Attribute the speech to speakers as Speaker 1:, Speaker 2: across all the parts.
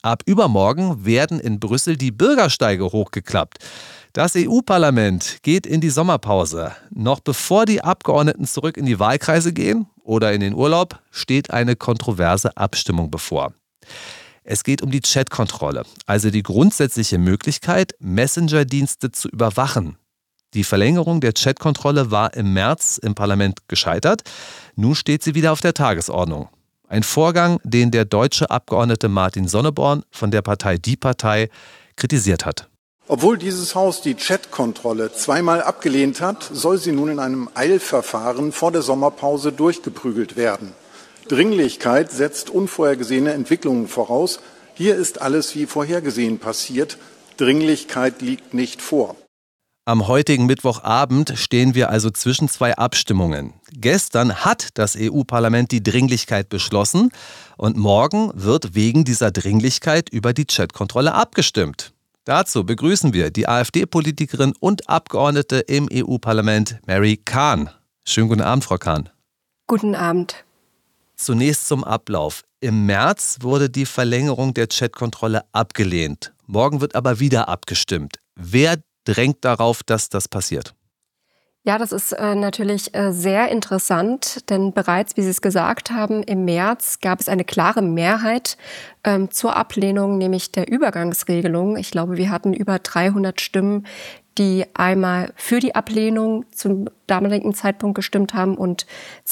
Speaker 1: Ab übermorgen werden in Brüssel die Bürgersteige hochgeklappt. Das EU-Parlament geht in die Sommerpause. Noch bevor die Abgeordneten zurück in die Wahlkreise gehen oder in den Urlaub, steht eine kontroverse Abstimmung bevor. Es geht um die Chatkontrolle, also die grundsätzliche Möglichkeit, Messenger-Dienste zu überwachen. Die Verlängerung der Chatkontrolle war im März im Parlament gescheitert. Nun steht sie wieder auf der Tagesordnung. Ein Vorgang, den der deutsche Abgeordnete Martin Sonneborn von der Partei Die Partei kritisiert hat.
Speaker 2: Obwohl dieses Haus die Chatkontrolle zweimal abgelehnt hat, soll sie nun in einem Eilverfahren vor der Sommerpause durchgeprügelt werden. Dringlichkeit setzt unvorhergesehene Entwicklungen voraus. Hier ist alles wie vorhergesehen passiert. Dringlichkeit liegt nicht vor.
Speaker 1: Am heutigen Mittwochabend stehen wir also zwischen zwei Abstimmungen. Gestern hat das EU-Parlament die Dringlichkeit beschlossen und morgen wird wegen dieser Dringlichkeit über die Chatkontrolle abgestimmt. Dazu begrüßen wir die AfD-Politikerin und Abgeordnete im EU-Parlament Mary Khan. Schönen guten Abend, Frau Khan.
Speaker 3: Guten Abend.
Speaker 1: Zunächst zum Ablauf. Im März wurde die Verlängerung der Chatkontrolle abgelehnt. Morgen wird aber wieder abgestimmt. Wer drängt darauf, dass das passiert?
Speaker 3: Ja, das ist natürlich sehr interessant, denn bereits, wie Sie es gesagt haben, im März gab es eine klare Mehrheit zur Ablehnung, nämlich der Übergangsregelung. Ich glaube, wir hatten über 300 Stimmen, die einmal für die Ablehnung zum damaligen Zeitpunkt gestimmt haben und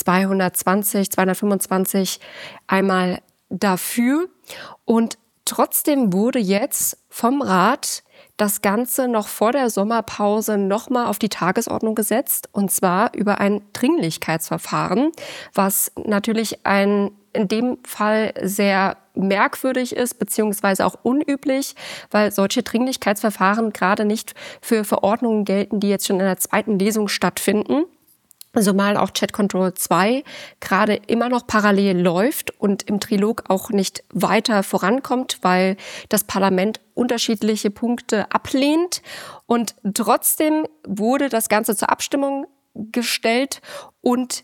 Speaker 3: 225 einmal dafür. Und trotzdem wurde jetzt vom Rat das Ganze noch vor der Sommerpause nochmal auf die Tagesordnung gesetzt, und zwar über ein Dringlichkeitsverfahren, was natürlich in dem Fall sehr merkwürdig ist, beziehungsweise auch unüblich, weil solche Dringlichkeitsverfahren gerade nicht für Verordnungen gelten, die jetzt schon in der zweiten Lesung stattfinden. Zumal auch Chat-Control 2 gerade immer noch parallel läuft und im Trilog auch nicht weiter vorankommt, weil das Parlament unterschiedliche Punkte ablehnt. Und trotzdem wurde das Ganze zur Abstimmung gestellt und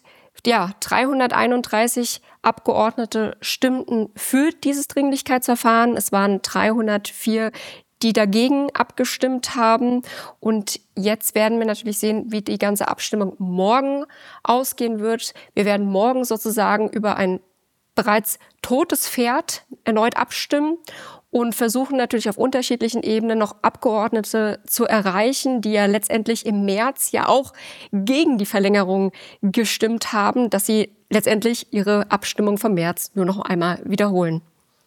Speaker 3: 331 Abgeordnete stimmten für dieses Dringlichkeitsverfahren. Es waren 304, die dagegen abgestimmt haben. Und jetzt werden wir natürlich sehen, wie die ganze Abstimmung morgen ausgehen wird. Wir werden morgen sozusagen über ein bereits totes Pferd erneut abstimmen und versuchen natürlich auf unterschiedlichen Ebenen noch Abgeordnete zu erreichen, die ja letztendlich im März ja auch gegen die Verlängerung gestimmt haben, dass sie letztendlich ihre Abstimmung vom März nur noch einmal wiederholen.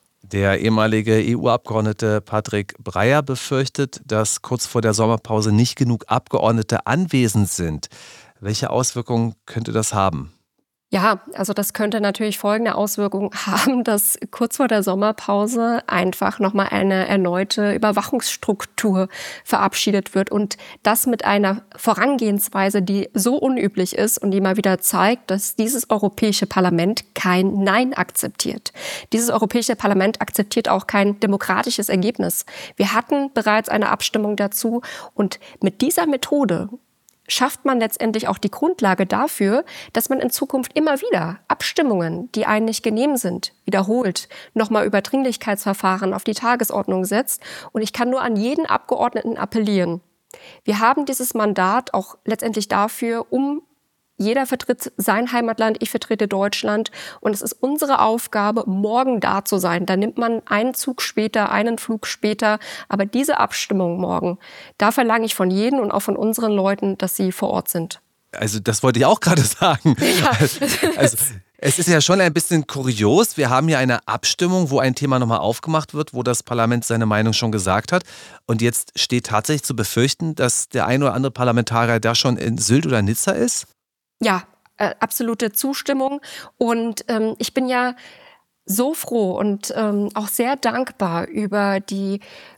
Speaker 1: Der ehemalige EU-Abgeordnete Patrick Breyer befürchtet, dass kurz vor der Sommerpause nicht genug Abgeordnete anwesend sind. Welche Auswirkungen könnte das haben?
Speaker 3: Ja, also das könnte natürlich folgende Auswirkungen haben, dass kurz vor der Sommerpause einfach nochmal eine erneute Überwachungsstruktur verabschiedet wird und das mit einer Vorangehensweise, die so unüblich ist und die mal wieder zeigt, dass dieses Europäische Parlament kein Nein akzeptiert. Dieses Europäische Parlament akzeptiert auch kein demokratisches Ergebnis. Wir hatten bereits eine Abstimmung dazu und mit dieser Methode schafft man letztendlich auch die Grundlage dafür, dass man in Zukunft immer wieder Abstimmungen, die einem nicht genehm sind, wiederholt, nochmal über Dringlichkeitsverfahren auf die Tagesordnung setzt. Und ich kann nur an jeden Abgeordneten appellieren. Wir haben dieses Mandat auch letztendlich dafür, jeder vertritt sein Heimatland, ich vertrete Deutschland. Und es ist unsere Aufgabe, morgen da zu sein. Da nimmt man einen Zug später, einen Flug später. Aber diese Abstimmung morgen, da verlange ich von jedem und auch von unseren Leuten, dass sie vor Ort sind.
Speaker 1: Also das wollte ich auch gerade sagen. Ja. Also es ist ja schon ein bisschen kurios. Wir haben hier eine Abstimmung, wo ein Thema nochmal aufgemacht wird, wo das Parlament seine Meinung schon gesagt hat. Und jetzt steht tatsächlich zu befürchten, dass der ein oder andere Parlamentarier da schon in Sylt oder Nizza ist?
Speaker 3: Ja, absolute Zustimmung. Und ich bin ja so froh und auch sehr dankbar über die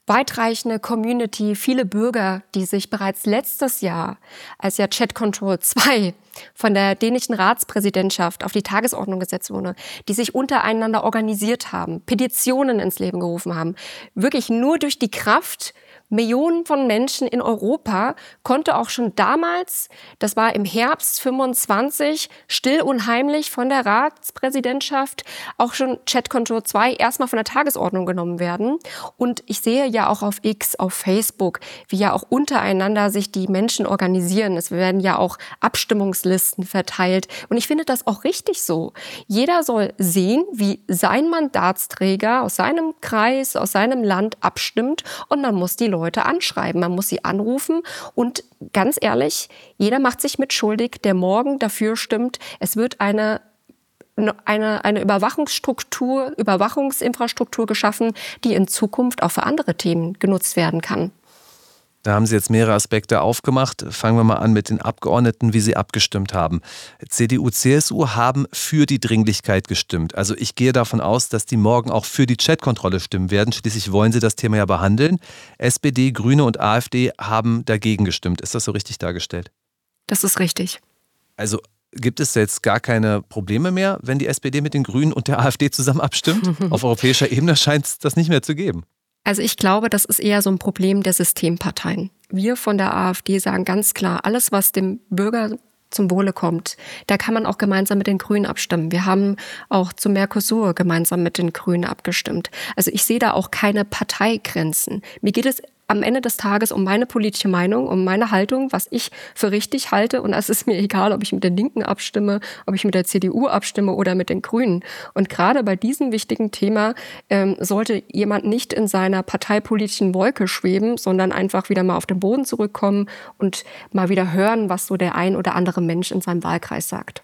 Speaker 3: weitreichende Community, viele Bürger, die sich bereits letztes Jahr, als ja Chat Control 2 von der dänischen Ratspräsidentschaft auf die Tagesordnung gesetzt wurde, die sich untereinander organisiert haben, Petitionen ins Leben gerufen haben, wirklich nur durch die Kraft Millionen von Menschen in Europa konnte auch schon damals, das war im Herbst 25, still und heimlich von der Ratspräsidentschaft auch schon Chat Control 2 erstmal von der Tagesordnung genommen werden. Und ich sehe ja auch auf X, auf Facebook, wie ja auch untereinander sich die Menschen organisieren. Es werden ja auch Abstimmungslisten verteilt. Und ich finde das auch richtig so. Jeder soll sehen, wie sein Mandatsträger aus seinem Kreis, aus seinem Land abstimmt, und man muss die Leute anschreiben, man muss sie anrufen, und ganz ehrlich, jeder macht sich mit schuldig, der morgen dafür stimmt, es wird eine Überwachungsinfrastruktur geschaffen, die in Zukunft auch für andere Themen genutzt werden kann.
Speaker 1: Da haben Sie jetzt mehrere Aspekte aufgemacht. Fangen wir mal an mit den Abgeordneten, wie sie abgestimmt haben. CDU, CSU haben für die Dringlichkeit gestimmt. Also ich gehe davon aus, dass die morgen auch für die Chatkontrolle stimmen werden. Schließlich wollen sie das Thema ja behandeln. SPD, Grüne und AfD haben dagegen gestimmt. Ist das so richtig dargestellt?
Speaker 3: Das ist richtig.
Speaker 1: Also gibt es jetzt gar keine Probleme mehr, wenn die SPD mit den Grünen und der AfD zusammen abstimmt? Auf europäischer Ebene scheint es das nicht mehr zu geben.
Speaker 3: Also ich glaube, das ist eher so ein Problem der Systemparteien. Wir von der AfD sagen ganz klar, alles, was dem Bürger zum Wohle kommt, da kann man auch gemeinsam mit den Grünen abstimmen. Wir haben auch zum Mercosur gemeinsam mit den Grünen abgestimmt. Also ich sehe da auch keine Parteigrenzen. Mir geht es am Ende des Tages um meine politische Meinung, um meine Haltung, was ich für richtig halte. Und es ist mir egal, ob ich mit den Linken abstimme, ob ich mit der CDU abstimme oder mit den Grünen. Und gerade bei diesem wichtigen Thema sollte jemand nicht in seiner parteipolitischen Wolke schweben, sondern einfach wieder mal auf den Boden zurückkommen und mal wieder hören, was so der ein oder andere Mensch in seinem Wahlkreis sagt.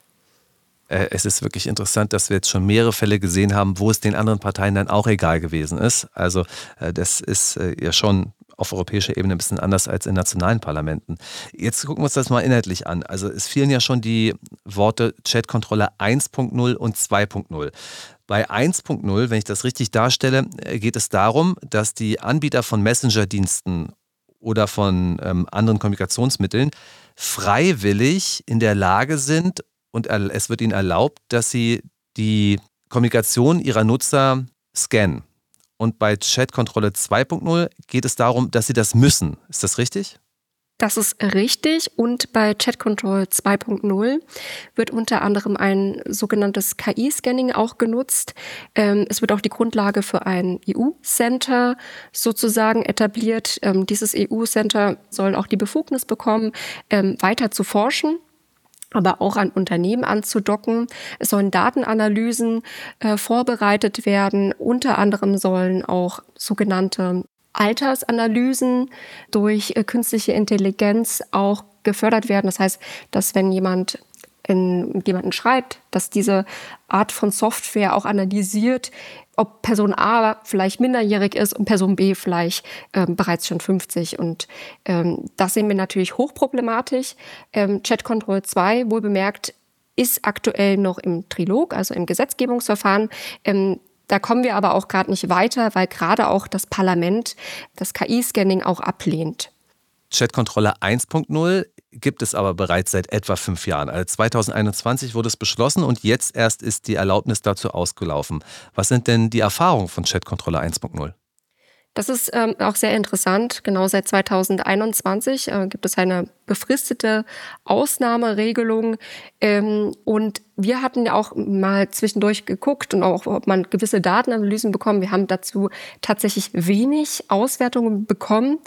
Speaker 1: Es ist wirklich interessant, dass wir jetzt schon mehrere Fälle gesehen haben, wo es den anderen Parteien dann auch egal gewesen ist. Also das ist ja schon auf europäischer Ebene ein bisschen anders als in nationalen Parlamenten. Jetzt gucken wir uns das mal inhaltlich an. Also es fielen ja schon die Worte Chatkontrolle 1.0 und 2.0. Bei 1.0, wenn ich das richtig darstelle, geht es darum, dass die Anbieter von Messenger-Diensten oder von anderen Kommunikationsmitteln freiwillig in der Lage sind, und es wird ihnen erlaubt, dass sie die Kommunikation ihrer Nutzer scannen. Und bei Chatkontrolle 2.0 geht es darum, dass sie das müssen. Ist das richtig?
Speaker 3: Das ist richtig. Und bei Chat Control 2.0 wird unter anderem ein sogenanntes KI-Scanning auch genutzt. Es wird auch die Grundlage für ein EU-Center sozusagen etabliert. Dieses EU-Center soll auch die Befugnis bekommen, weiter zu forschen, aber auch an Unternehmen anzudocken. Es sollen Datenanalysen vorbereitet werden. Unter anderem sollen auch sogenannte Altersanalysen durch künstliche Intelligenz auch gefördert werden. Das heißt, dass wenn jemand jemanden schreibt, dass diese Art von Software auch analysiert, ob Person A vielleicht minderjährig ist und Person B vielleicht bereits schon 50. Und das sehen wir natürlich hochproblematisch. Chat Control 2, wohlbemerkt, ist aktuell noch im Trilog, also im Gesetzgebungsverfahren. Da kommen wir aber auch gerade nicht weiter, weil gerade auch das Parlament das KI-Scanning auch ablehnt.
Speaker 1: Chatkontrolle 1.0 gibt es aber bereits seit etwa 5 Jahren. Also 2021 wurde es beschlossen und jetzt erst ist die Erlaubnis dazu ausgelaufen. Was sind denn die Erfahrungen von Chatkontrolle 1.0?
Speaker 3: Das ist auch sehr interessant. Genau seit 2021 gibt es eine befristete Ausnahmeregelung. Und wir hatten ja auch mal zwischendurch geguckt und auch, ob man gewisse Datenanalysen bekommt. Wir haben dazu tatsächlich wenig Auswertungen bekommen.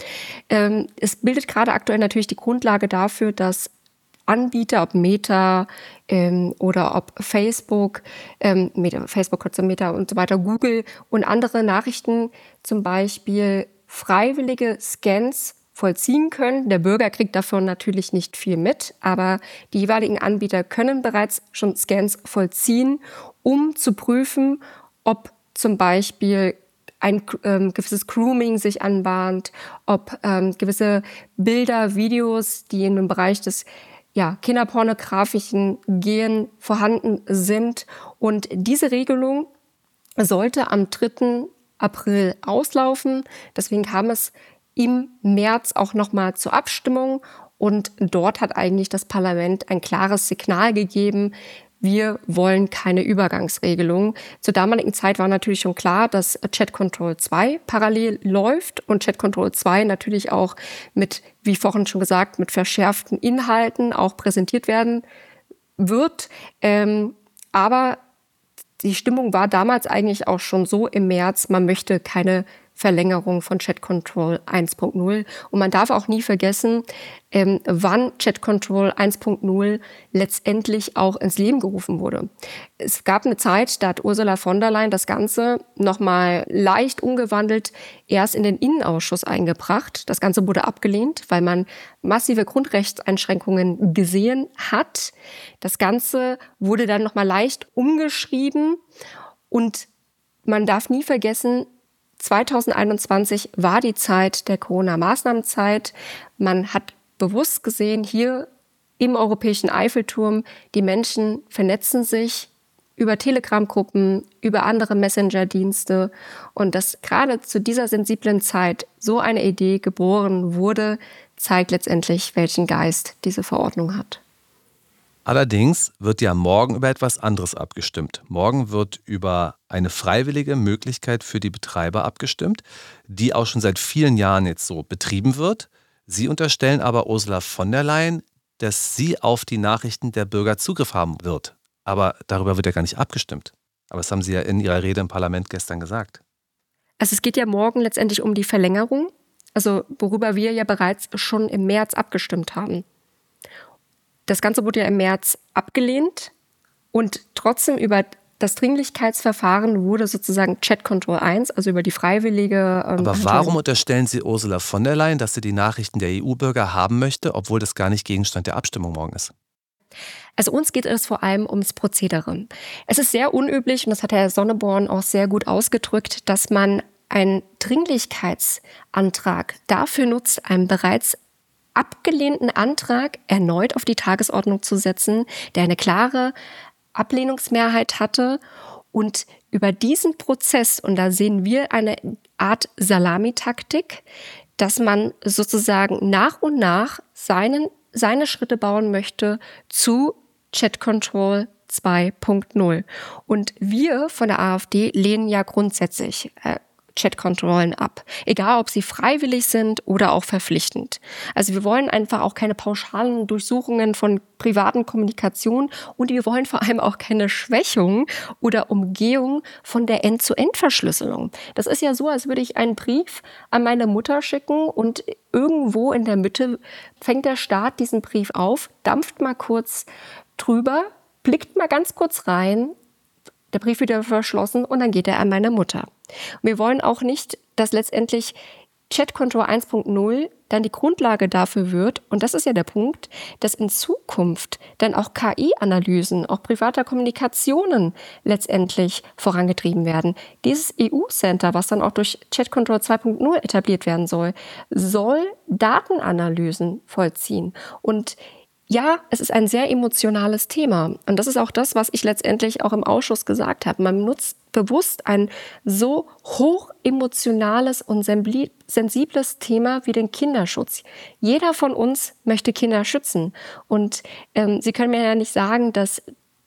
Speaker 3: Es bildet gerade aktuell natürlich die Grundlage dafür, dass Anbieter, ob Meta oder ob Facebook, Facebook kurz Meta und so weiter, Google und andere Nachrichten zum Beispiel freiwillige Scans vollziehen können. Der Bürger kriegt davon natürlich nicht viel mit, aber die jeweiligen Anbieter können bereits schon Scans vollziehen, um zu prüfen, ob zum Beispiel ein gewisses Grooming sich anbahnt, ob gewisse Bilder, Videos, die in dem Bereich des kinderpornografischen Gehen vorhanden sind. Und diese Regelung sollte am 3. April auslaufen. Deswegen kam es im März auch nochmal zur Abstimmung. Und dort hat eigentlich das Parlament ein klares Signal gegeben, wir wollen keine Übergangsregelung. Zur damaligen Zeit war natürlich schon klar, dass Chat Control 2 parallel läuft und Chat Control 2 natürlich auch mit, wie vorhin schon gesagt, mit verschärften Inhalten auch präsentiert werden wird. Aber die Stimmung war damals eigentlich auch schon so im März, man möchte keine Verlängerung von Chat Control 1.0. Und man darf auch nie vergessen, wann Chat Control 1.0 letztendlich auch ins Leben gerufen wurde. Es gab eine Zeit, da hat Ursula von der Leyen das Ganze nochmal leicht umgewandelt, erst in den Innenausschuss eingebracht. Das Ganze wurde abgelehnt, weil man massive Grundrechtseinschränkungen gesehen hat. Das Ganze wurde dann nochmal leicht umgeschrieben und man darf nie vergessen, 2021 war die Zeit der Corona-Maßnahmenzeit. Man hat bewusst gesehen, hier im europäischen Eiffelturm, die Menschen vernetzen sich über Telegram-Gruppen, über andere Messenger-Dienste. Und dass gerade zu dieser sensiblen Zeit so eine Idee geboren wurde, zeigt letztendlich, welchen Geist diese Verordnung hat.
Speaker 1: Allerdings wird ja morgen über etwas anderes abgestimmt. Morgen wird über eine freiwillige Möglichkeit für die Betreiber abgestimmt, die auch schon seit vielen Jahren jetzt so betrieben wird. Sie unterstellen aber Ursula von der Leyen, dass sie auf die Nachrichten der Bürger Zugriff haben wird. Aber darüber wird ja gar nicht abgestimmt. Aber das haben Sie ja in Ihrer Rede im Parlament gestern gesagt.
Speaker 3: Also es geht ja morgen letztendlich um die Verlängerung, also worüber wir ja bereits schon im März abgestimmt haben. Das Ganze wurde ja im März abgelehnt und trotzdem über das Dringlichkeitsverfahren wurde sozusagen Chat Control 1, also über die freiwillige...
Speaker 1: Aber warum unterstellen Sie Ursula von der Leyen, dass sie die Nachrichten der EU-Bürger haben möchte, obwohl das gar nicht Gegenstand der Abstimmung morgen ist?
Speaker 3: Also uns geht es vor allem ums Prozedere. Es ist sehr unüblich, und das hat Herr Sonneborn auch sehr gut ausgedrückt, dass man einen Dringlichkeitsantrag dafür nutzt, einen bereits abgelehnten Antrag erneut auf die Tagesordnung zu setzen, der eine klare Ablehnungsmehrheit hatte. Und über diesen Prozess, und da sehen wir eine Art Salamitaktik, dass man sozusagen nach und nach seine Schritte bauen möchte zu Chat Control 2.0. Und wir von der AfD lehnen ja grundsätzlich Chat-Kontrollen ab. Egal, ob sie freiwillig sind oder auch verpflichtend. Also wir wollen einfach auch keine pauschalen Durchsuchungen von privaten Kommunikation und wir wollen vor allem auch keine Schwächung oder Umgehung von der End-zu-End-Verschlüsselung. Das ist ja so, als würde ich einen Brief an meine Mutter schicken und irgendwo in der Mitte fängt der Staat diesen Brief auf, dampft mal kurz drüber, blickt mal ganz kurz rein, der Brief wieder verschlossen und dann geht er an meine Mutter. Und wir wollen auch nicht, dass letztendlich Chat Control 1.0 dann die Grundlage dafür wird, und das ist ja der Punkt, dass in Zukunft dann auch KI-Analysen, auch privater Kommunikationen letztendlich vorangetrieben werden. Dieses EU-Center, was dann auch durch Chat Control 2.0 etabliert werden soll Datenanalysen vollziehen. Und ja, es ist ein sehr emotionales Thema. Und das ist auch das, was ich letztendlich auch im Ausschuss gesagt habe. Man nutzt bewusst ein so hoch emotionales und sensibles Thema wie den Kinderschutz. Jeder von uns möchte Kinder schützen. Und Sie können mir ja nicht sagen, dass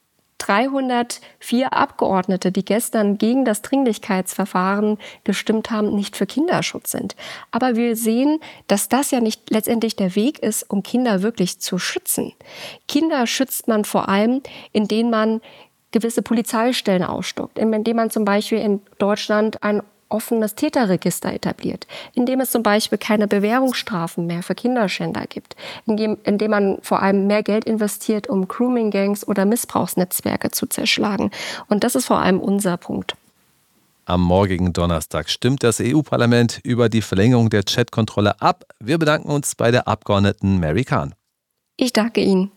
Speaker 3: 304 Abgeordnete, die gestern gegen das Dringlichkeitsverfahren gestimmt haben, nicht für Kinderschutz sind. Aber wir sehen, dass das ja nicht letztendlich der Weg ist, um Kinder wirklich zu schützen. Kinder schützt man vor allem, indem man gewisse Polizeistellen aufstockt, indem man zum Beispiel in Deutschland ein offenes Täterregister etabliert, indem es zum Beispiel keine Bewährungsstrafen mehr für Kinderschänder gibt, indem man vor allem mehr Geld investiert, um Grooming-Gangs oder Missbrauchsnetzwerke zu zerschlagen. Und das ist vor allem unser Punkt.
Speaker 1: Am morgigen Donnerstag stimmt das EU-Parlament über die Verlängerung der Chat-Kontrolle ab. Wir bedanken uns bei der Abgeordneten Mary Khan.
Speaker 3: Ich danke Ihnen.